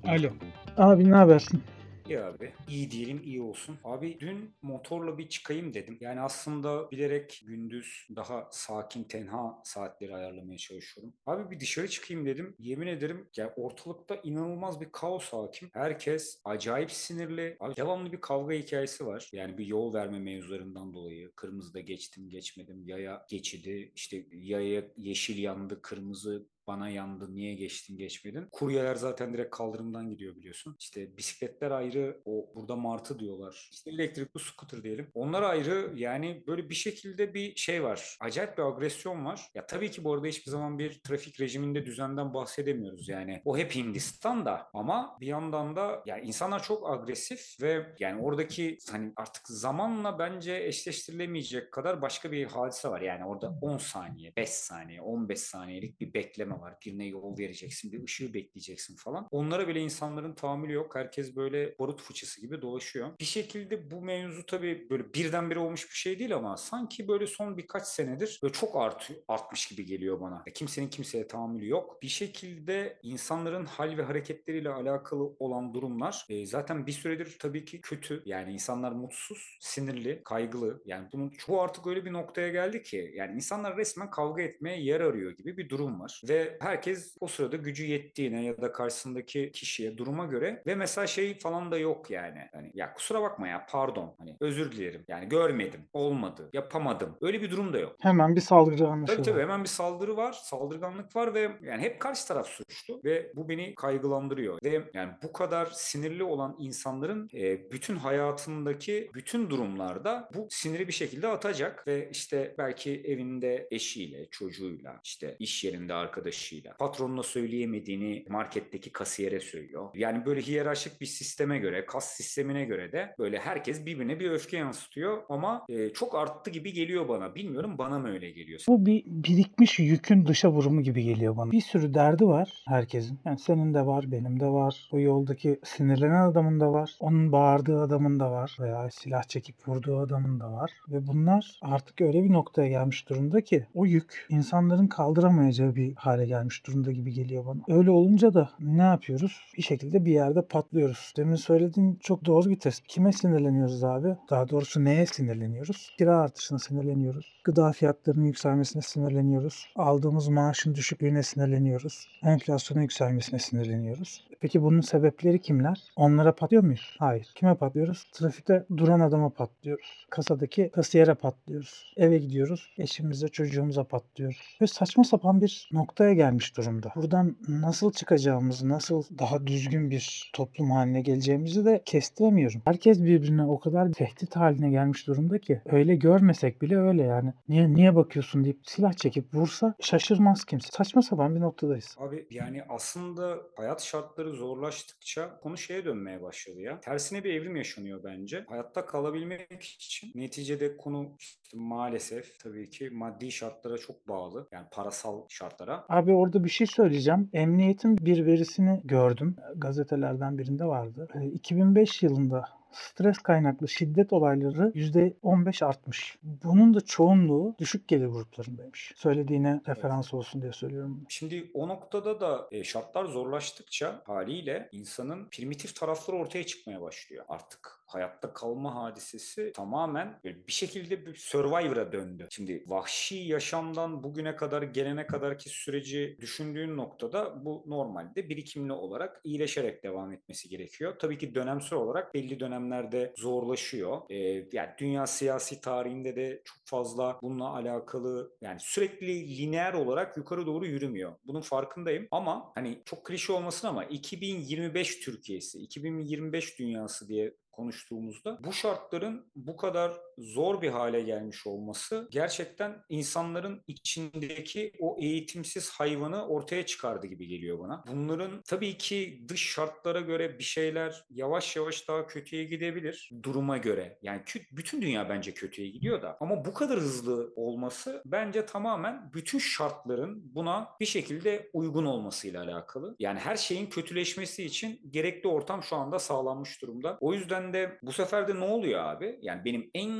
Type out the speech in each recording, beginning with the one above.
Alo. Abi ne habersin? İyi abi. İyi diyelim, iyi olsun. Abi dün motorla bir çıkayım dedim. Yani aslında bilerek gündüz daha sakin, tenha saatleri ayarlamaya çalışıyorum. Abi bir dışarı çıkayım dedim. Yemin ederim ya ortalıkta inanılmaz bir kaos hakim. Herkes acayip sinirli. Abi devamlı bir kavga hikayesi var. Yani bir yol verme mevzularından dolayı. Kırmızıda geçtim, geçmedim. Yaya geçidi. İşte yaya yeşil yandı, kırmızı bana yandı, niye geçtin geçmedin. Kuryeler zaten direkt kaldırımdan gidiyor biliyorsun. İşte bisikletler ayrı, o burada martı diyorlar. İşte elektrikli scooter diyelim. Onlar ayrı, yani böyle bir şekilde bir şey var. Acayip bir agresyon var. Ya tabii ki bu arada hiçbir zaman bir trafik rejiminde düzenden bahsedemiyoruz. Yani o hep Hindistan'da, ama bir yandan da ya insanlar çok agresif ve yani oradaki hani artık zamanla bence eşleştirilemeyecek kadar başka bir hadise var. Yani orada 10 saniye, 5 saniye, 15 saniyelik bir bekleme var. Birine yol vereceksin, bir ışığı bekleyeceksin falan. Onlara bile insanların tahammülü yok. Herkes böyle barut fıçısı gibi dolaşıyor. Bir şekilde bu mevzu tabii böyle birdenbire olmuş bir şey değil, ama sanki böyle son birkaç senedir böyle çok artmış gibi geliyor bana. Kimsenin kimseye tahammülü yok. Bir şekilde insanların hal ve hareketleriyle alakalı olan durumlar zaten bir süredir tabii ki kötü. Yani insanlar mutsuz, sinirli, kaygılı. Yani bunun çoğu artık öyle bir noktaya geldi ki yani insanlar resmen kavga etmeye yer arıyor gibi bir durum var. Ve herkes o sırada gücü yettiğine ya da karşısındaki kişiye, duruma göre, ve mesela şey falan da yok yani. Hani ya kusura bakma ya, pardon, hani özür dilerim. Yani görmedim, olmadı, yapamadım. Öyle bir durum da yok. Hemen bir saldırı Tabii tabii, anlaşıldı. hemen bir saldırı var, saldırganlık var ve yani hep karşı taraf suçlu ve bu beni kaygılandırıyor. Ve yani bu kadar sinirli olan insanların bütün hayatındaki bütün durumlarda bu siniri bir şekilde atacak ve işte belki evinde eşiyle, çocuğuyla, işte iş yerinde arkadaşıyla, patronuna söyleyemediğini marketteki kasiyere söylüyor. Yani böyle hiyerarşik bir sisteme göre, kas sistemine göre de böyle herkes birbirine bir öfke yansıtıyor, ama çok arttı gibi geliyor bana. Bilmiyorum, bana mı öyle geliyor? Bu bir birikmiş yükün dışa vurumu gibi geliyor bana. Bir sürü derdi var herkesin. Yani senin de var, benim de var. O yoldaki sinirlenen adamın da var. Onun bağırdığı adamın da var. Veya silah çekip vurduğu adamın da var. Ve bunlar artık öyle bir noktaya gelmiş durumda ki o yük insanların kaldıramayacağı bir hale gelmiş durumda gibi geliyor bana. Öyle olunca da ne yapıyoruz? Bir şekilde bir yerde patlıyoruz. Demin söylediğin çok doğru bir tespit. Kime sinirleniyoruz abi? Daha doğrusu neye sinirleniyoruz? Kira artışına sinirleniyoruz. Gıda fiyatlarının yükselmesine sinirleniyoruz. Aldığımız maaşın düşüklüğüne sinirleniyoruz. Enflasyonun yükselmesine sinirleniyoruz. Peki bunun sebepleri kimler? Onlara patlıyor muyuz? Hayır. Kime patlıyoruz? Trafikte duran adama patlıyoruz. Kasadaki kasiyere patlıyoruz. Eve gidiyoruz. Eşimize, çocuğumuza patlıyoruz. Ve saçma sapan bir noktaya gelmiş durumda. Buradan nasıl çıkacağımızı, nasıl daha düzgün bir toplum haline geleceğimizi de kestiremiyorum. Herkes birbirine o kadar tehdit haline gelmiş durumda ki öyle görmesek bile öyle yani. Niye bakıyorsun deyip silah çekip vursa şaşırmaz kimse. Saçma sapan bir noktadayız. Abi yani aslında hayat şartları zorlaştıkça konu şeye dönmeye başladı ya. Tersine bir evrim yaşanıyor bence. Hayatta kalabilmek için neticede konu işte maalesef tabii ki maddi şartlara çok bağlı. Yani parasal şartlara. Abi orada bir şey söyleyeceğim. Emniyetin bir verisini gördüm. Gazetelerden birinde vardı. 2005 yılında stres kaynaklı şiddet olayları %15 artmış. Bunun da çoğunluğu düşük gelir gruplarındaymış. Söylediğine Evet. referans olsun diye söylüyorum bunu. Şimdi o noktada da şartlar zorlaştıkça haliyle insanın primitif tarafları ortaya çıkmaya başlıyor. Artık hayatta kalma hadisesi tamamen böyle bir şekilde bir Survivor'a döndü. Şimdi vahşi yaşamdan bugüne kadar gelene kadarki süreci düşündüğün noktada bu normalde birikimli olarak iyileşerek devam etmesi gerekiyor. Tabii ki dönemsel olarak belli dönemlerde zorlaşıyor. Yani dünya siyasi tarihinde de çok fazla bununla alakalı, yani sürekli lineer olarak yukarı doğru yürümüyor. Bunun farkındayım, ama hani çok klişe olmasın ama 2025 Türkiye'si, 2025 dünyası diye konuştuğumuzda bu şartların bu kadar zor bir hale gelmiş olması gerçekten insanların içindeki o eğitimsiz hayvanı ortaya çıkardı gibi geliyor bana. Bunların tabii ki dış şartlara göre bir şeyler yavaş yavaş daha kötüye gidebilir duruma göre. Yani bütün dünya bence kötüye gidiyor da, ama bu kadar hızlı olması bence tamamen bütün şartların buna bir şekilde uygun olmasıyla alakalı. Yani her şeyin kötüleşmesi için gerekli ortam şu anda sağlanmış durumda. O yüzden de bu sefer de ne oluyor abi? Yani benim en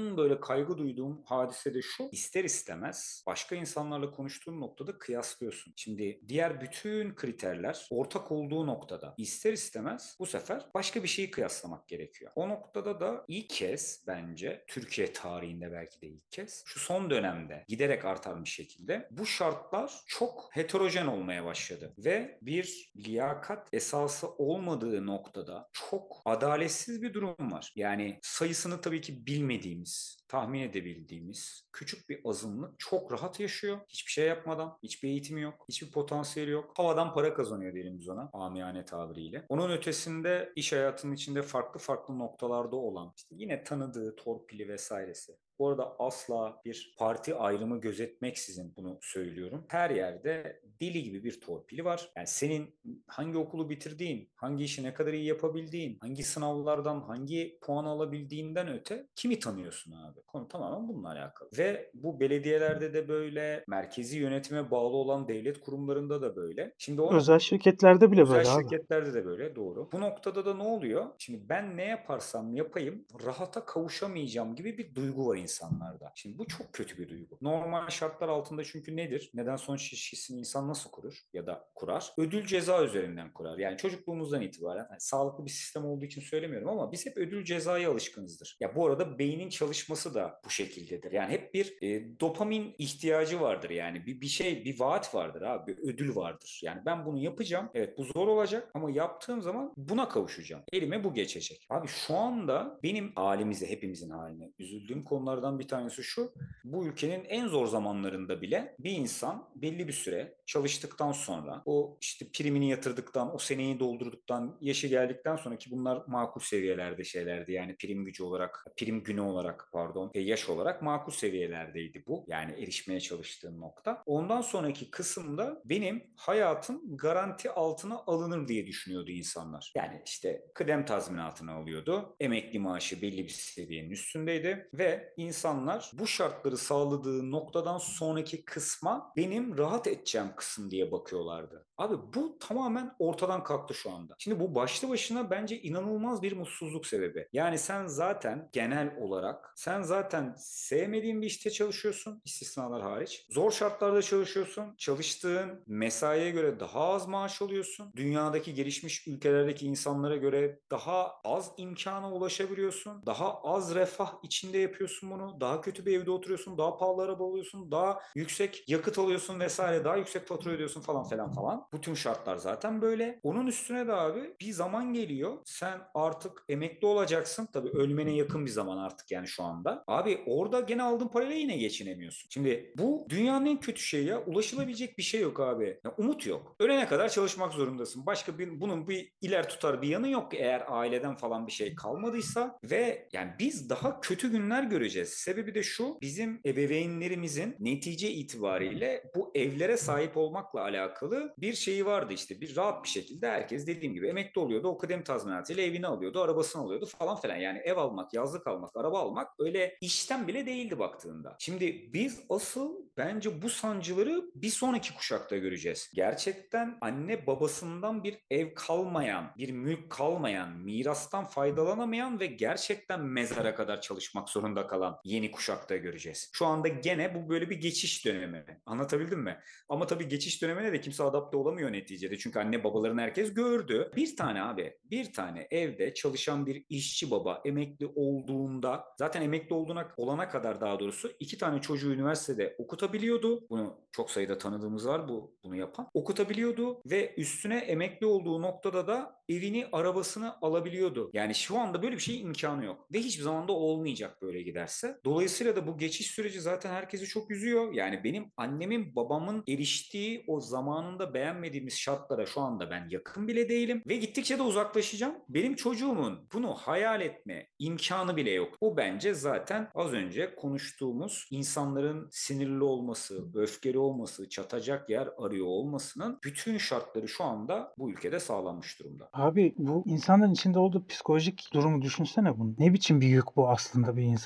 en böyle kaygı duyduğum hadise de şu. İster istemez başka insanlarla konuştuğun noktada kıyaslıyorsun. Şimdi diğer bütün kriterler ortak olduğu noktada ister istemez bu sefer başka bir şeyi kıyaslamak gerekiyor. O noktada da ilk kez bence Türkiye tarihinde belki de ilk kez şu son dönemde giderek artan bir şekilde bu şartlar çok heterojen olmaya başladı ve bir liyakat esası olmadığı noktada çok adaletsiz bir durum var. Yani sayısını tabii ki bilmediğimiz, tahmin edebildiğimiz küçük bir azınlık çok rahat yaşıyor. Hiçbir şey yapmadan, hiçbir eğitimi yok, hiçbir potansiyeli yok. Havadan para kazanıyor diyelim biz ona, amiyane tabiriyle. Onun ötesinde iş hayatının içinde farklı farklı noktalarda olan, işte yine tanıdığı torpili vesairesi. Bu arada asla bir parti ayrımı gözetmeksizin bunu söylüyorum. Her yerde deli gibi bir torpili var. Yani senin hangi okulu bitirdiğin, hangi işi ne kadar iyi yapabildiğin, hangi sınavlardan hangi puan alabildiğinden öte kimi tanıyorsun abi? Konu tamamen bununla alakalı. Ve bu belediyelerde de böyle, merkezi yönetime bağlı olan devlet kurumlarında da böyle. Şimdi o Özel şirketlerde bile özel böyle abi. şirketlerde de böyle, doğru. Bu noktada da ne oluyor? Şimdi ben ne yaparsam yapayım rahata kavuşamayacağım gibi bir duygu var insanlarda. Şimdi bu çok kötü bir duygu. Normal şartlar altında çünkü nedir? Neden sonuç ilişkisini insan nasıl kurur ya da kurar? Ödül ceza üzerinden kurar. Yani çocukluğumuzdan itibaren sağlıklı bir sistem olduğu için söylemiyorum ama biz hep ödül cezaya alışkınızdır. Ya bu arada beynin çalışması da bu şekildedir. Yani hep bir dopamin ihtiyacı vardır yani. Bir şey, bir vaat vardır abi. Bir ödül vardır. Yani ben bunu yapacağım. Evet, bu zor olacak ama yaptığım zaman buna kavuşacağım. Elime bu geçecek. Abi şu anda benim halimize, hepimizin haline üzüldüğüm konulardan bir tanesi şu. Bu ülkenin en zor zamanlarında bile bir insan belli bir süre çalıştıktan sonra, o işte primini yatırdıktan, o seneyi doldurduktan, yaşı geldikten sonra, ki bunlar makul seviyelerde şeylerdi. Yani prim gücü olarak, prim günü olarak pardon, yaş olarak makul seviyelerdeydi bu. Yani erişmeye çalıştığım nokta. Ondan sonraki kısımda benim hayatım garanti altına alınır diye düşünüyordu insanlar. Yani işte kıdem tazminatını alıyordu. Emekli maaşı belli bir seviyenin üstündeydi ve insanlar bu şartları sağladığı noktadan sonraki kısma benim rahat edeceğim kısım diye bakıyorlardı. Abi bu tamamen ortadan kalktı şu anda. Şimdi bu başlı başına bence inanılmaz bir mutsuzluk sebebi. Yani sen zaten genel olarak, sen zaten sevmediğin bir işte çalışıyorsun, istisnalar hariç. Zor şartlarda çalışıyorsun. Çalıştığın mesaiye göre daha az maaş alıyorsun. Dünyadaki gelişmiş ülkelerdeki insanlara göre daha az imkana ulaşabiliyorsun. Daha az refah içinde yapıyorsun bunu. Daha kötü bir evde oturuyorsun. Daha pahalı araba alıyorsun. Daha yüksek yakıt alıyorsun vesaire. Daha yüksek fatura ödüyorsun falan falan falan. Bu tüm şartlar zaten böyle. Onun üstüne de abi bir zaman geliyor. Sen artık emekli olacaksın. Tabii ölmene yakın bir zaman artık yani şu anda. Abi orada gene aldığın parayla yine geçinemiyorsun. Şimdi bu dünyanın en kötü şeyi ya. Ulaşılabilecek bir şey yok abi. Ya umut yok. Ölene kadar çalışmak zorundasın. Başka bunun bir iler tutar bir yanı yok eğer aileden falan bir şey kalmadıysa. Ve yani biz daha kötü günler göreceğiz. Sebebi de şu: bizim ebeveynlerimizin netice itibariyle bu evlere sahip olmakla alakalı bir şeyi vardı işte. Bir rahat bir şekilde herkes dediğim gibi emekli oluyordu. O kıdem tazminatıyla evini alıyordu, arabasını alıyordu falan filan. Yani ev almak, yazlık almak, araba almak öyle işten bile değildi baktığında. Şimdi biz asıl bence bu sancıları bir sonraki kuşakta göreceğiz. Gerçekten anne babasından bir ev kalmayan, bir mülk kalmayan, mirastan faydalanamayan ve gerçekten mezara kadar çalışmak zorunda kalan yeni kuşakta göreceğiz. Şu anda gene bu böyle bir geçiş dönemi. Anlatabildim mi? Ama tabii geçiş dönemine de kimse adapte olamıyor neticede. Çünkü anne babaların herkes gördü. Bir tane abi, bir tane evde çalışan bir işçi baba emekli olduğunda, zaten emekli olana kadar daha doğrusu, iki tane çocuğu üniversitede okutabiliyordu. Bunu çok sayıda tanıdığımız var bunu yapan. Okutabiliyordu ve üstüne emekli olduğu noktada da evini, arabasını alabiliyordu. Yani şu anda böyle bir şey imkanı yok. Ve hiçbir zaman da olmayacak böyle giderse. Dolayısıyla da bu geçiş süreci zaten herkesi çok üzüyor. Yani benim annemin, babamın eriştiği o zamanında beğenmediğimiz şartlara şu anda ben yakın bile değilim. Ve gittikçe de uzaklaşacağım. Benim çocuğumun bunu hayal etme imkanı bile yok. Bu bence zaten az önce konuştuğumuz insanların sinirli olması, öfkeli olması, çatacak yer arıyor olmasının bütün şartları şu anda bu ülkede sağlanmış durumda. Abi bu insanların içinde olduğu psikolojik durumu düşünsene bunu. Ne biçim bir yük bu aslında bir insan için?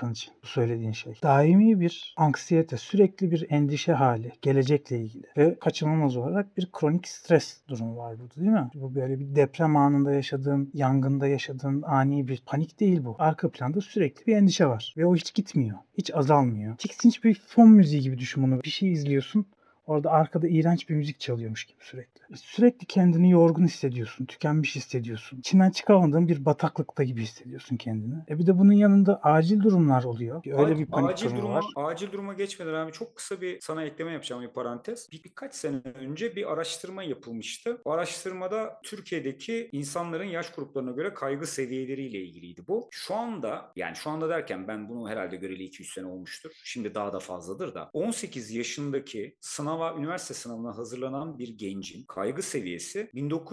bu söylediğin şey. Daimi bir anksiyete, sürekli bir endişe hali gelecekle ilgili ve kaçınılmaz olarak bir kronik stres durumu var burada, değil mi? Bu böyle bir deprem anında yaşadığın, yangında yaşadığın ani bir panik değil bu. Arka planda sürekli bir endişe var ve o hiç gitmiyor, hiç azalmıyor. Tiksinç bir fon müziği gibi düşün bunu. Bir şey izliyorsun. Orada arkada iğrenç bir müzik çalıyormuş gibi sürekli. Sürekli kendini yorgun hissediyorsun, tükenmiş hissediyorsun. İçinden çıkamadığın bir bataklıkta gibi hissediyorsun kendini. Bir de bunun yanında acil durumlar oluyor. Öyle bir panik Acil durumu var. duruma geçmeden abi çok kısa bir sana ekleme yapacağım, bir parantez. Birkaç sene önce bir araştırma yapılmıştı. O araştırmada Türkiye'deki insanların yaş gruplarına göre kaygı seviyeleriyle ilgiliydi bu. Şu anda, yani şu anda derken ben bunu herhalde göreli 2-3 sene olmuştur. Şimdi daha da fazladır da. 18 yaşındaki üniversite sınavına hazırlanan bir gencin kaygı seviyesi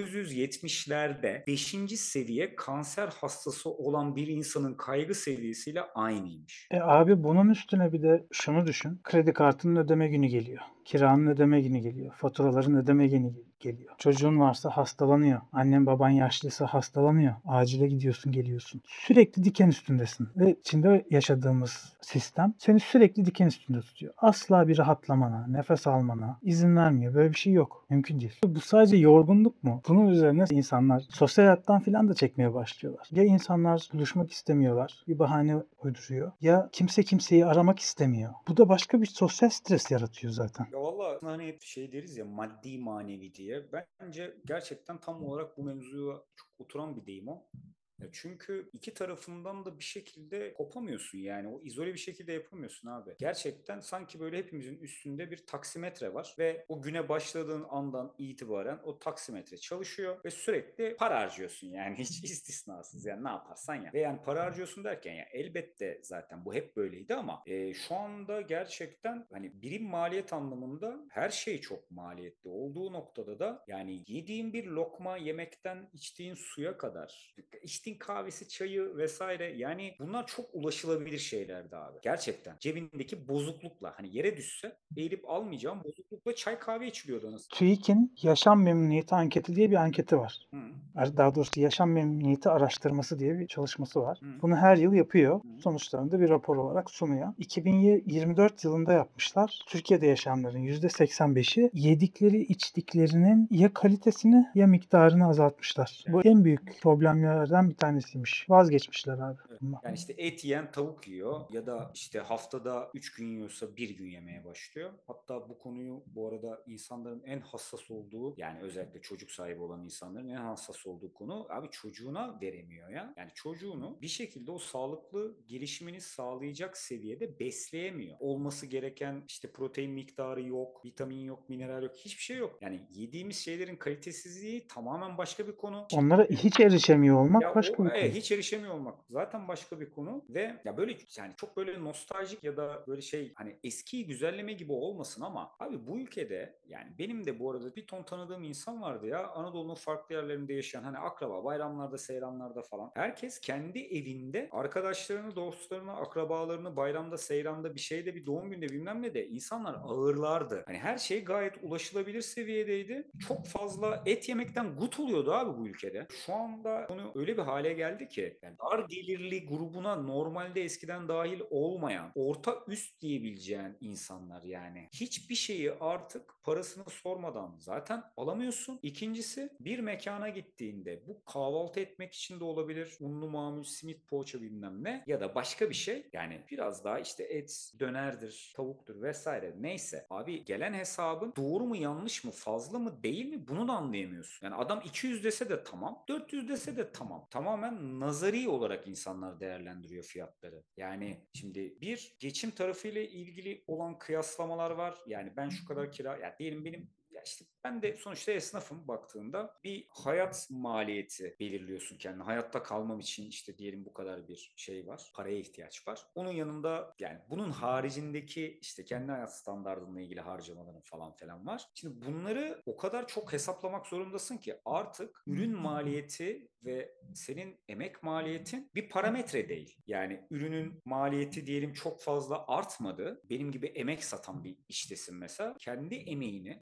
1970'lerde 5. seviye kanser hastası olan bir insanın kaygı seviyesiyle aynıymış. Abi bunun üstüne bir de şunu düşün. Kredi kartının ödeme günü geliyor. Kiranın ödeme günü geliyor. Faturaların ödeme günü geliyor. Çocuğun varsa hastalanıyor. Annen baban yaşlıysa hastalanıyor. Acile gidiyorsun geliyorsun. Sürekli diken üstündesin. Ve içinde yaşadığımız sistem seni sürekli diken üstünde tutuyor. Asla bir rahatlamana, nefes almana izin vermiyor. Böyle bir şey yok. Mümkün değil. Bu sadece yorgunluk mu? Bunun üzerine insanlar sosyal hayattan filan da çekmeye başlıyorlar. Ya insanlar buluşmak istemiyorlar. Bir bahane uyduruyor. Ya kimse kimseyi aramak istemiyor. Bu da başka bir sosyal stres yaratıyor zaten. Ya valla hani hep şey deriz ya, maddi manevi diye. Bence gerçekten tam olarak bu mevzuya çok oturan bir deyim o. Çünkü iki tarafından da bir şekilde kopamıyorsun, yani o izole bir şekilde yapamıyorsun abi. Gerçekten sanki böyle hepimizin üstünde bir taksimetre var ve o güne başladığın andan itibaren o taksimetre çalışıyor ve sürekli para harcıyorsun, yani hiç istisnasız, yani ne yaparsan ya. Ve yani para harcıyorsun derken ya elbette zaten bu hep böyleydi ama şu anda gerçekten hani birim maliyet anlamında her şey çok maliyetli olduğu noktada da, yani yediğin bir lokma yemekten içtiğin suya kadar, içtiğin kahvesi, çayı vesaire, yani bunlar çok ulaşılabilir şeylerdi abi. Gerçekten cebindeki bozuklukla, hani yere düşse eğilip almayacağım bozuklukla çay kahve içiliyordu anasını. TÜİK'in yaşam memnuniyeti anketi diye bir anketi var. Hı, Daha doğrusu yaşam memnuniyeti araştırması diye bir çalışması var. hı, Bunu her yıl yapıyor. hı. Sonuçlarını da bir rapor olarak sunuyor. 2024 yılında yapmışlar. Türkiye'de yaşayanların %85'i yedikleri içtiklerinin ya kalitesini ya miktarını azaltmışlar. Bu en büyük problemlerden bir tanesiymiş. Vazgeçmişler abi. Evet. Bundan. Yani işte et yiyen tavuk yiyor ya da işte haftada 3 gün yiyorsa bir gün yemeye başlıyor. Hatta bu konuyu bu arada insanların en hassas olduğu, yani özellikle çocuk sahibi olan insanların en hassas olduğu konu abi, çocuğuna veremiyor ya. Yani çocuğunu bir şekilde o sağlıklı gelişimini sağlayacak seviyede besleyemiyor. Olması gereken işte protein miktarı yok, vitamin yok, mineral yok, hiçbir şey yok. Yani yediğimiz şeylerin kalitesizliği tamamen başka bir konu. Onlara hiç erişemiyor olmak Ya başka o bir konu. hiç erişemiyor olmak zaten başka bir konu ve ya böyle, yani çok böyle nostaljik ya da böyle şey, hani eskiyi güzelleme gibi olmasın ama abi bu ülkede, yani benim de bu arada bir ton tanıdığım insan vardı ya, Anadolu'nun farklı yerlerinde yaşayan, hani akraba, bayramlarda, seyranlarda falan. Herkes kendi evinde arkadaşlarını, dostlarını, akrabalarını bayramda, seyranda, bir şeyde, bir doğum günde, bilmem ne de insanlar ağırlardı. Hani her şey gayet ulaşılabilir seviyedeydi. Çok fazla et yemekten gut oluyordu abi bu ülkede. Şu anda konu öyle bir hale geldi ki, yani dar gelirli grubuna normalde eskiden dahil olmayan, orta üst diyebileceğin insanlar, yani hiçbir şeyi artık parasını sormadan zaten alamıyorsun. İkincisi, bir mekana gittiğinde bu kahvaltı etmek için de olabilir. Unlu mamul, simit, poğaça, bilmem ne, ya da başka bir şey. Yani biraz daha işte et, dönerdir, tavuktur vesaire, neyse. Abi gelen hesabın doğru mu, yanlış mı, fazla mı, değil mi, bunu da anlayamıyorsun. Yani adam 200 dese de tamam, 400 dese de tamam. Tamamen nazari olarak insanlar değerlendiriyor fiyatları. Yani şimdi bir geçim tarafıyla ilgili olan kıyaslamalar var. Yani ben şu kadar kira, ya diyelim benim, ya işte ben de sonuçta esnafım, baktığında bir hayat maliyeti belirliyorsun kendine. Hayatta kalmam için işte diyelim bu kadar bir şey var. Paraya ihtiyaç var. Onun yanında, yani bunun haricindeki işte kendi hayat standartınla ilgili harcamaların falan filan var. Şimdi bunları o kadar çok hesaplamak zorundasın ki artık ürün maliyeti ve senin emek maliyetin bir parametre değil. Yani ürünün maliyeti diyelim çok fazla artmadı. Benim gibi emek satan bir iştesin mesela. Kendi emeğini kaç liraya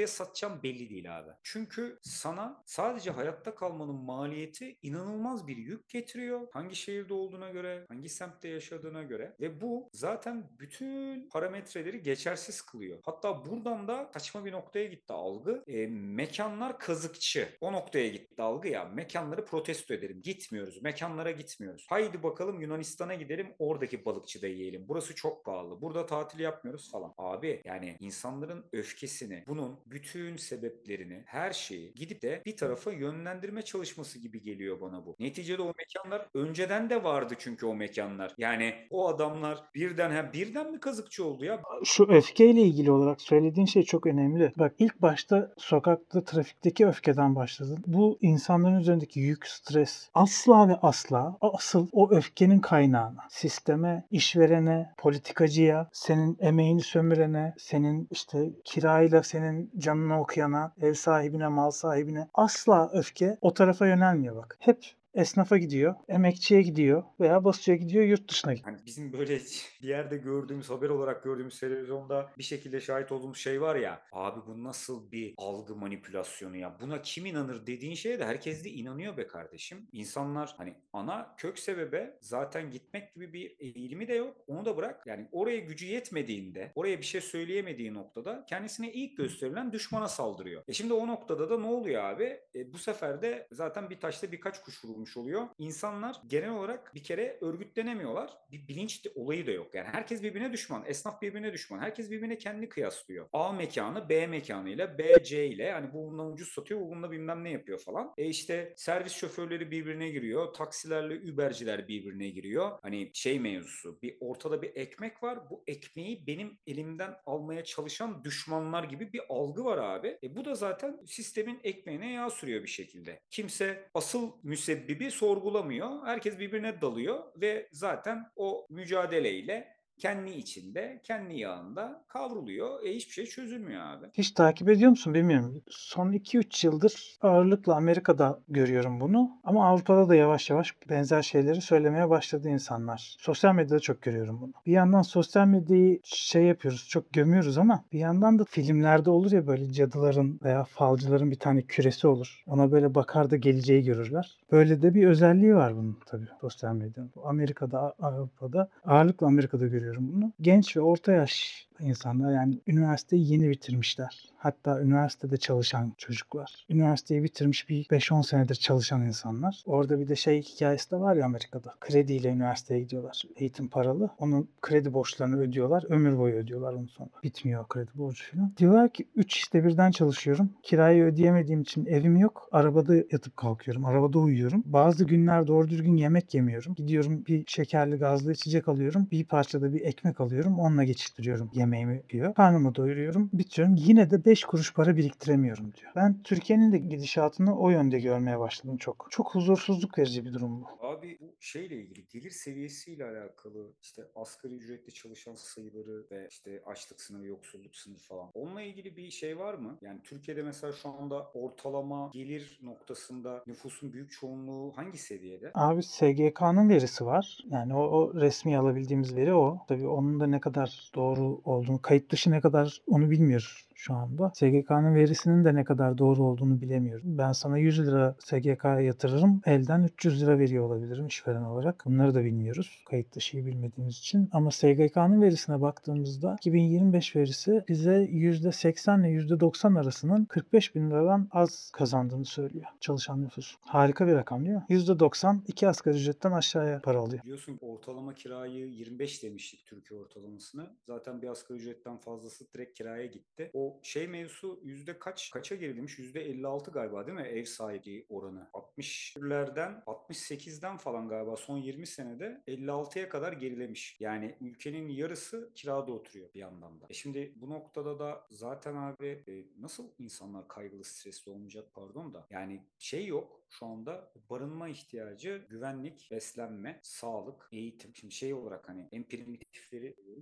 liraya satacağım belli değil abi. Çünkü sana sadece hayatta kalmanın maliyeti inanılmaz bir yük getiriyor. Hangi şehirde olduğuna göre, hangi semtte yaşadığına göre ve bu zaten bütün parametreleri geçersiz kılıyor. Hatta buradan da saçma bir noktaya gitti algı. Mekanlar kazıkçı. O noktaya gitti algı ya. Mekanları protesto ederim. Gitmiyoruz. Mekanlara gitmiyoruz. Haydi bakalım Yunanistan'a gidelim. Oradaki balıkçıda yiyelim. Burası çok pahalı. Burada tatil yapmıyoruz falan. Abi yani insanların öfkesini, bunun bütün sebeplerini, her şeyi gidip de bir tarafa yönlendirme çalışması gibi geliyor bana bu. Neticede o mekanlar önceden de vardı çünkü o mekanlar. Yani o adamlar birden mi kazıkçı oldu ya? Şu öfkeyle ilgili olarak söylediğin şey çok önemli. Bak ilk başta sokakta, trafikteki öfkeden başladın. Bu insanların üzerindeki yük, stres asla ve asla asıl o öfkenin kaynağına, sisteme, işverene, politikacıya, senin emeğini sömürene, senin işte kirayla senin canını okuyana, ev sahibine, mal sahibine asla öfke o tarafa yönelmiyor bak. Hep esnafa gidiyor, emekçiye gidiyor veya basıya gidiyor, yurt dışına gidiyor. Hani bizim böyle bir yerde gördüğümüz, haber olarak gördüğümüz televizyonda bir şekilde şahit olduğumuz şey var ya. Abi bu nasıl bir algı manipülasyonu ya? Buna kim inanır dediğin şeye de herkes de inanıyor be kardeşim. İnsanlar hani ana kök sebebe zaten gitmek gibi bir eğilimi de yok. Onu da bırak. Yani oraya gücü yetmediğinde, oraya bir şey söyleyemediği noktada kendisine ilk gösterilen düşmana saldırıyor. Şimdi o noktada da ne oluyor abi? Bu sefer de zaten bir taşla birkaç kuş vurulmuş oluyor. İnsanlar genel olarak bir kere örgütlenemiyorlar. Bir bilinç olayı da yok. Yani herkes birbirine düşman. Esnaf birbirine düşman. Herkes birbirine kendini kıyaslıyor. A mekanı B mekanıyla, B C ile, hani bu bundan ucuz satıyor, bu bununla bilmem ne yapıyor falan. İşte servis şoförleri birbirine giriyor. Taksilerle Uber'ciler birbirine giriyor. Hani şey mevzusu, bir ortada bir ekmek var. Bu ekmeği benim elimden almaya çalışan düşmanlar gibi bir algı var abi. Bu da zaten sistemin ekmeğine yağ sürüyor bir şekilde. Kimse asıl müsebbibi sorgulamıyor. Herkes birbirine dalıyor ve zaten o mücadeleyle kendi içinde, kendi yağında kavruluyor. Hiçbir şey çözülmüyor abi. Hiç takip ediyor musun bilmiyorum. Son 2-3 yıldır ağırlıkla Amerika'da görüyorum bunu. Ama Avrupa'da da yavaş yavaş benzer şeyleri söylemeye başladı insanlar. Sosyal medyada çok görüyorum bunu. Bir yandan sosyal medyayı şey yapıyoruz, çok gömüyoruz ama bir yandan da filmlerde olur ya böyle cadıların veya falcıların bir tane küresi olur. Ona böyle bakar da geleceği görürler. Böyle de bir özelliği var bunun tabii sosyal medyanın. Amerika'da, Avrupa'da, ağırlıkla Amerika'da görüyorum bunu. Genç ve orta yaş insanlar yani üniversiteyi yeni bitirmişler. Hatta üniversitede çalışan çocuklar. Üniversiteyi bitirmiş bir 5-10 senedir çalışan insanlar. Orada bir de şey hikayesi de var ya Amerika'da. Krediyle üniversiteye gidiyorlar. Eğitim paralı. Onun kredi borçlarını ödüyorlar. Ömür boyu ödüyorlar onu sonra. Bitmiyor kredi borcu falan. Diyorlar ki 3 işte birden çalışıyorum. Kirayı ödeyemediğim için evim yok. Arabada yatıp kalkıyorum. Arabada uyuyorum. Bazı günler doğru düzgün yemek yemiyorum. Gidiyorum bir şekerli gazlı içecek alıyorum. Bir parçada bir ekmek alıyorum. Onunla geçiştiriyorum yemeğimi diyor. Karnımı doyuruyorum. Bitiyorum. Yine de 5 kuruş para biriktiremiyorum diyor. Ben Türkiye'nin de gidişatını o yönde görmeye başladım çok. Çok huzursuzluk verici bir durum bu. Abi bu şeyle ilgili, gelir seviyesiyle alakalı, işte asgari ücretli çalışan sayıları ve işte açlık sınırı, yoksulluk sınırı falan. Onunla ilgili bir şey var mı? Yani Türkiye'de mesela şu anda ortalama gelir noktasında nüfusun büyük çoğunluğu hangi seviyede? Abi SGK'nın verisi var. Yani o resmi alabildiğimiz veri o. Tabii onun da ne kadar doğru olduğunu, kayıt dışı ne kadar onu bilmiyoruz şu anda. SGK'nın verisinin de ne kadar doğru olduğunu bilemiyorum. Ben sana 100 lira SGK'ya yatırırım. Elden 300 lira veriyor olabilirim işveren olarak. Bunları da bilmiyoruz. Kayıt dışıyı bilmediğimiz için. Ama SGK'nın verisine baktığımızda 2025 verisi bize %80 ile %90 arasının 45 bin liradan az kazandığını söylüyor çalışan nüfus. Harika bir rakam değil mi? %90 iki asgari ücretten aşağıya para alıyor. Biliyorsun ki ortalama kirayı 25 demiştik, Türkiye ortalamasını. Zaten bir asgari ücretten fazlası direkt kiraya gitti. O şey mevzusu yüzde kaça gerilemiş? %56 galiba değil mi? Ev sahipliği oranı. 60'lerden 68'den falan galiba son 20 senede 56'ya kadar gerilemiş. Yani ülkenin yarısı kirada oturuyor bir yandan da. Şimdi bu noktada da zaten abi nasıl insanlar kaygılı, stresli olmayacak, pardon da. Yani şey yok şu anda, barınma ihtiyacı, güvenlik, beslenme, sağlık, eğitim. Şimdi şey olarak hani en primitifleri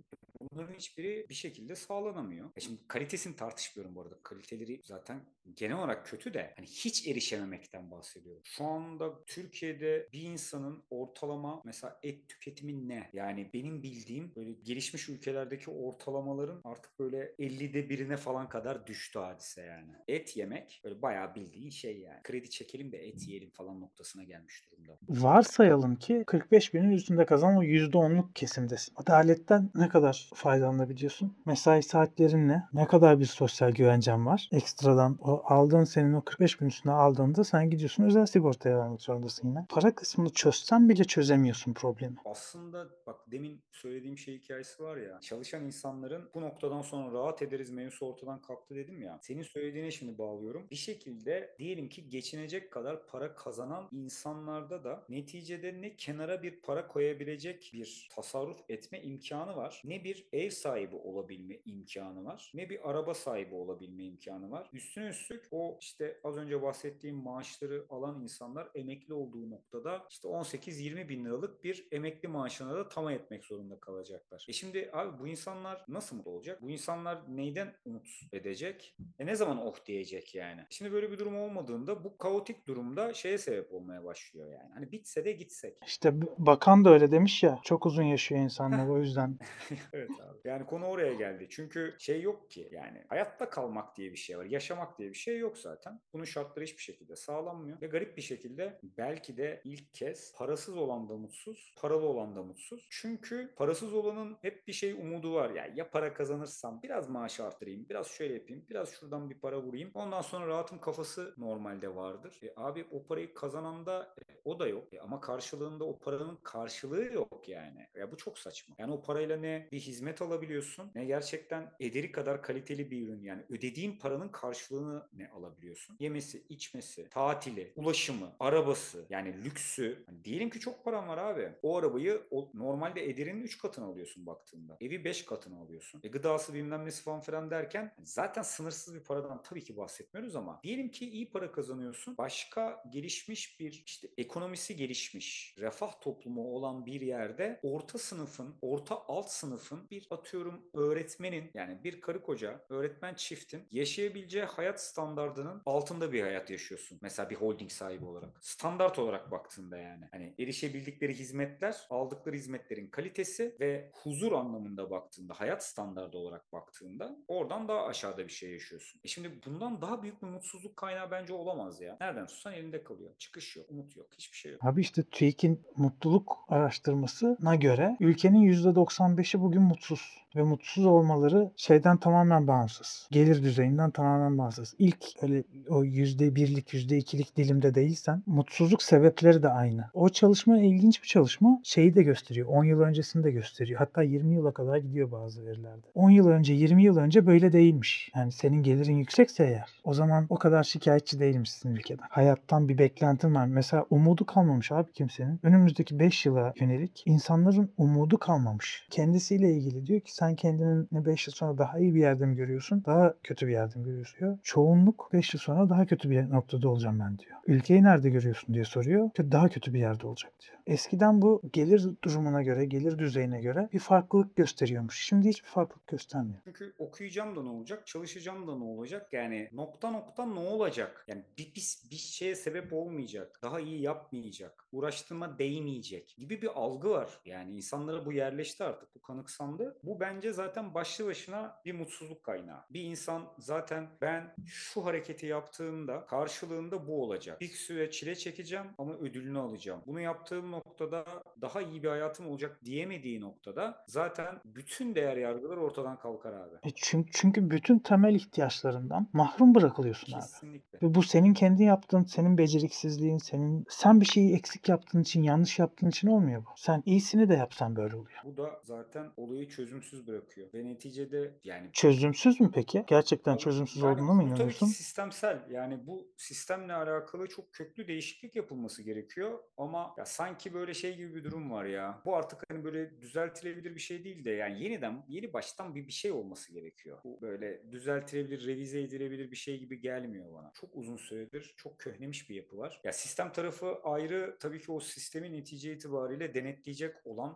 Bunların hiçbiri bir şekilde sağlanamıyor. Şimdi kalitesini tartışmıyorum bu arada. Kaliteleri zaten genel olarak kötü de hani hiç erişememekten bahsediyorum. Şu anda Türkiye'de bir insanın ortalama mesela et tüketimi ne? Yani benim bildiğim böyle gelişmiş ülkelerdeki ortalamaların artık böyle 50'de birine falan kadar düştü hadise yani. Et yemek böyle bayağı bildiğin şey yani. Kredi çekelim de et yiyelim falan noktasına gelmiş durumda. Varsayalım ki 45 binin üstünde kazanan o %10'luk kesimdesin. Adaletten ne kadar faydalanabiliyorsun? Mesai saatlerinle ne kadar bir sosyal güvencen var? Ekstradan o aldığın senin o 45 bin üstüne aldığında sen gidiyorsun özel sigortaya vermek zorundasın yine. Para kısmını çözsen bile çözemiyorsun problemi. Aslında bak demin söylediğim şey hikayesi var ya. Çalışan insanların bu noktadan sonra rahat ederiz mevzusu ortadan kalktı dedim ya. Senin söylediğine şimdi bağlıyorum. Bir şekilde diyelim ki geçinecek kadar para kazanan insanlarda da neticede ne kenara bir para koyabilecek bir tasarruf etme imkanı var. Ne bir ev sahibi olabilme imkanı var. Ne bir araba sahibi olabilme imkanı var. Üstüne üstlük o işte az önce bahsettiğim maaşları alan insanlar emekli olduğu noktada işte 18-20 bin liralık bir emekli maaşına da tamah etmek zorunda kalacaklar. Şimdi abi bu insanlar nasıl mutlu olacak? Bu insanlar neyden umut edecek? Ne zaman oh diyecek yani? Şimdi böyle bir durum olmadığında bu kaotik durumda şeye sebep olmaya başlıyor yani. Hani bitse de gitsek. İşte bakan da öyle demiş ya, çok uzun yaşıyor insanlar Heh. o yüzden. Evet abi. Yani konu oraya geldi. Çünkü şey yok ki yani hayatta kalmak diye bir şey var. Yaşamak diye bir şey yok zaten. Bunun şartları hiçbir şekilde sağlanmıyor. Ve garip bir şekilde belki de ilk kez parasız olan da mutsuz, paralı olan da mutsuz. Çünkü parasız olanın hep bir şey umudu var. Yani ya para kazanırsam biraz maaş artırayım, biraz şöyle yapayım, biraz şuradan bir para vurayım. Ondan sonra rahatım kafası normalde vardır. Abi o parayı kazananda o da yok. Ama karşılığında o paranın karşılığı yok yani. Ya bu çok saçma. Yani o parayla ne bir hizmet alabiliyorsun ne gerçekten ederi kadar kaliteli bir ürün. Yani ödediğin paranın karşılığını ne alabiliyorsun? Yemesi, içmesi, tatili, ulaşımı, arabası yani lüksü. Hani diyelim ki çok paran var abi. O arabayı normalde ederinin 3 katını alıyorsun baktığında. Evi 5 katını alıyorsun. Gıdası bilmem nesi falan filan derken zaten sınırsız bir paradan tabii ki bahsetmiyoruz ama diyelim ki iyi para kazanıyorsun. Başka gelişmiş bir işte ekonomisi gelişmiş, refah toplumu olan bir yerde orta sınıfın, orta alt sınıfın bir atıyorum öğretmenin yani bir karı koca öğretmen çiftin yaşayabileceği hayat standardının altında bir hayat yaşıyorsun. Mesela bir holding sahibi olarak. Standart olarak baktığında yani. Hani erişebildikleri hizmetler, aldıkları hizmetlerin kalitesi ve huzur anlamında baktığında, hayat standardı olarak baktığında oradan daha aşağıda bir şey yaşıyorsun. Şimdi bundan daha büyük bir mutsuzluk kaynağı bence olamaz ya. Nereden tutsan elinde kalıyor. Çıkış yok, umut yok, hiçbir şey yok. Abi işte TÜİK'in mutluluk araştırmasına göre ülkenin %95'i bugün mutsuz. Ve mutsuz olmaları şeyden tamamen bağımsız. Gelir düzeyinden tamamen bağımsız. İlk öyle o %1'lik, %2'lik dilimde değilsen mutsuzluk sebepleri de aynı. O çalışma ilginç bir çalışma. Şeyi de gösteriyor. 10 yıl öncesini de gösteriyor. Hatta 20 yıla kadar gidiyor bazı verilerde. 10 yıl önce, 20 yıl önce böyle değilmiş. Yani senin gelirin yüksekse eğer o zaman o kadar şikayetçi değilmişsin ülkeden. Hayattan bir beklentin var. Mesela umudu kalmamış abi kimsenin. Önümüzdeki 5 yıla yönelik insanların umudu kalmamış. Kendisiyle ilgili diyor ki sen kendini 5 yıl sonra daha iyi bir yerde mi görüyorsun? Daha kötü bir yerde mi görüyorsun diyor. Çoğunluk 5 yıl sonra daha kötü bir noktada olacağım ben diyor. Ülkeyi nerede görüyorsun diye soruyor. Daha kötü bir yerde olacak diyor. Eskiden bu gelir durumuna göre, gelir düzeyine göre bir farklılık gösteriyormuş. Şimdi hiçbir farklılık göstermiyor. Çünkü okuyacağım da ne olacak, çalışacağım da ne olacak? Yani nokta nokta ne olacak? Yani bir şeye sebep olmayacak, daha iyi yapmayacak, uğraştığıma değmeyecek gibi bir algı var. Yani insanlara bu yerleşti artık, bu kanıksandı. Bu bence zaten başlı başına bir mutsuzluk kaynağı. Bir insan zaten ben şu hareketi yaptığımda karşılığında bu olacak. Bir süre çile çekeceğim ama ödülünü alacağım. Bunu yaptığım noktada daha iyi bir hayatım olacak diyemediği noktada zaten bütün değer yargıları ortadan kalkar abi. Çünkü bütün temel ihtiyaçlarından mahrum bırakılıyorsun abi. Kesinlikle. Ve bu senin kendi yaptığın, senin beceriksizliğin, sen bir şeyi eksik yaptığın için, yanlış yaptığın için olmuyor bu. Sen iyisini de yapsan böyle oluyor. Bu da zaten olayı çözümsüz bırakıyor. Ve neticede yani Çözümsüz mü peki? Gerçekten abi çözümsüz yani olduğuna mı bu tabii ki inanıyorsun? sistemsel. Yani bu sistemle alakalı çok köklü değişiklik yapılması gerekiyor. Ama ya sanki böyle şey gibi bir durum var ya. Bu artık hani böyle düzeltilebilir bir şey değil de yani yeniden yeni baştan bir şey olması gerekiyor. Bu böyle düzeltilebilir, revize edilebilir bir şey gibi gelmiyor bana. Çok uzun süredir çok köhnemiş bir yapı var. Ya sistem tarafı ayrı tabii ki o sistemi netice itibariyle denetleyecek olan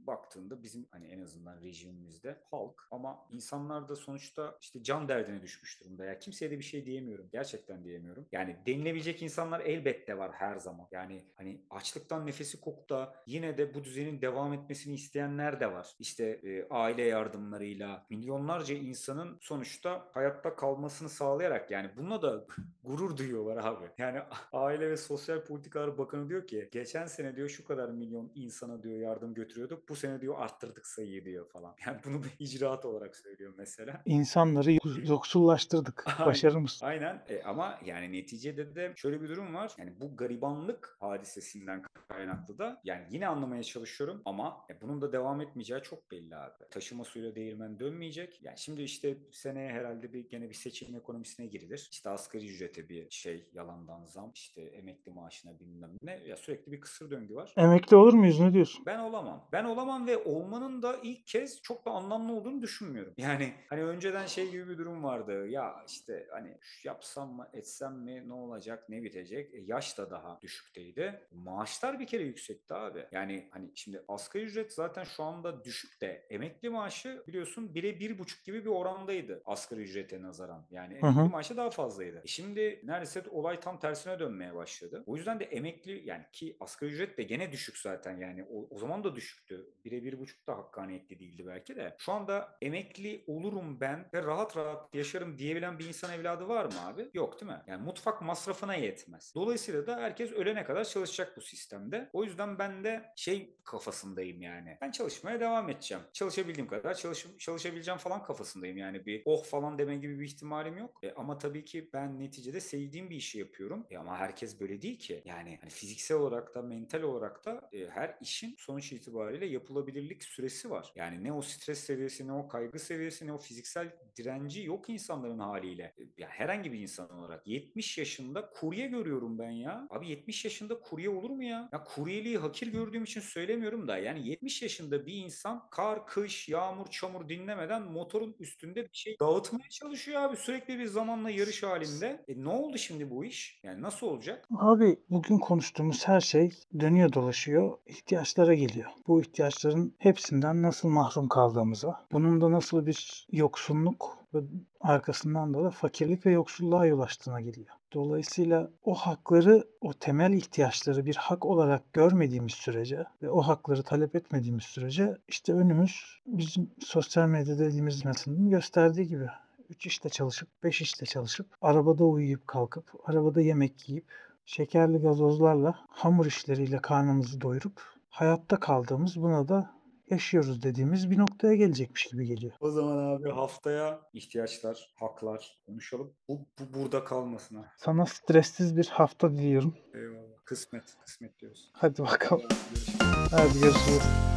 baktığında bizim hani en azından rejimimizde halk, ama insanlar da sonuçta işte can derdine düşmüş durumda. Ya kimseye de bir şey diyemiyorum. Gerçekten diyemiyorum. Yani denilebilecek insanlar elbette var her zaman. Yani hani açlıktan nefesi kokta yine de bu düzenin devam etmesini isteyenler de var. İşte aile yardımlarıyla milyonlarca insanın sonuçta hayatta kalmasını sağlayarak, yani bununla da gurur duyuyorlar abi. Yani Aile ve Sosyal Politikalar Bakanı diyor ki geçen sene diyor şu kadar milyon insana diyor yardım götürüyorduk. Bu sene diyor arttırdık sayıyı diyor falan. Yani bunu bir icraat olarak söylüyor mesela. İnsanları yoksullaştırdık. Aynen. Başarımız. Aynen. Ama yani neticede de şöyle bir durum var. Yani bu garibanlık hadisesinden kaynaklı da yani yine anlamaya çalışıyorum ama bunun da devam etmeyeceği çok belli abi. Taşıma suyla değirmen dönmeyecek. Yani şimdi işte seneye herhalde gene bir seçim ekonomisine girilir. İşte asgari ücrete bir şey yalandan zam, işte emekli maaşına bilmem ne. Ya sürekli bir kısır döngü var. Emekli olur muyuz? Ne diyorsun? Ben olamam. Ben olamam ve olmanın da ilk kez çok da anlamlı olduğunu düşünmüyorum. Yani hani önceden şey gibi bir durum vardı. Ya işte hani yapsam mı etsem mi ne olacak ne bitecek? Yaş da daha düşükteydi. Maaşlar bir kere yüksekti abi. Yani hani şimdi asgari ücret zaten şu anda düşük de emekli maaşı biliyorsun 1'e 1,5 gibi bir orandaydı asgari ücrete nazaran. Yani Hı emekli hı. maaşı daha fazlaydı. Şimdi neredeyse olay tam tersine dönmeye başladı. O yüzden de emekli, yani ki asgari ücret de gene düşük zaten, yani o zaman da düşüktü. 1'e 1,5 da hakkaniyetli değildi belki de. Şu anda emekli olurum ben ve rahat rahat yaşarım diyebilen bir insan evladı var mı abi? Yok değil mi? Yani mutfak masrafına yetmez. Dolayısıyla da herkes ölene kadar çalışacak bu sistemde. O yüzden ben de şey kafasındayım yani. Ben çalışmaya devam edeceğim. Çalışabildiğim kadar çalışabileceğim falan kafasındayım. Yani bir oh falan deme gibi bir ihtimalim yok. Ama tabii ki ben neticede sevdiğim bir işi yapıyorum. Ama herkes böyle değil ki. Yani hani fiziksel olarak da mental olarak da her işin sonuç itibariyle yapılabilirlik süresi var. Yani ne o stres seviyesi, ne o kaygı seviyesi, ne o fiziksel direnci yok insanların haliyle. Ya herhangi bir insan olarak 70 yaşında kurye görüyorum ben ya. Abi 70 yaşında kurye olur mu ya? Ya kuryeliği hakir gördüğüm için söylemiyorum da yani 70 yaşında bir insan kar, kış, yağmur, çamur dinlemeden motorun üstünde bir şey dağıtmaya çalışıyor abi. Sürekli bir zamanla yarış halinde. Ne oldu şimdi bu iş? Yani nasıl olacak? Abi bugün konuştuğumuz her şey dönüyor dolaşıyor, ihtiyaçlara geliyor. Bu ihtiyaçların hepsinden nasıl mahrum kaldığımıza, bunun da nasıl bir yoksunluk ve arkasından da fakirlik ve yoksulluğa yol açtığına geliyor. Dolayısıyla o hakları, o temel ihtiyaçları bir hak olarak görmediğimiz sürece ve o hakları talep etmediğimiz sürece işte önümüz bizim sosyal medyada elimizin mesela gösterdiği gibi 3 işte çalışıp, 5 işte çalışıp, arabada uyuyup kalkıp, arabada yemek yiyip, şekerli gazozlarla, hamur işleriyle karnımızı doyurup hayatta kaldığımız, buna da yaşıyoruz dediğimiz bir noktaya gelecekmiş gibi geliyor. O zaman abi haftaya ihtiyaçlar, haklar konuşalım. Bu burada kalmasın ha. Sana stressiz bir hafta diliyorum. Eyvallah. Kısmet, kısmet diyoruz. Hadi bakalım. Hadi görüşürüz. Hadi görüşürüz.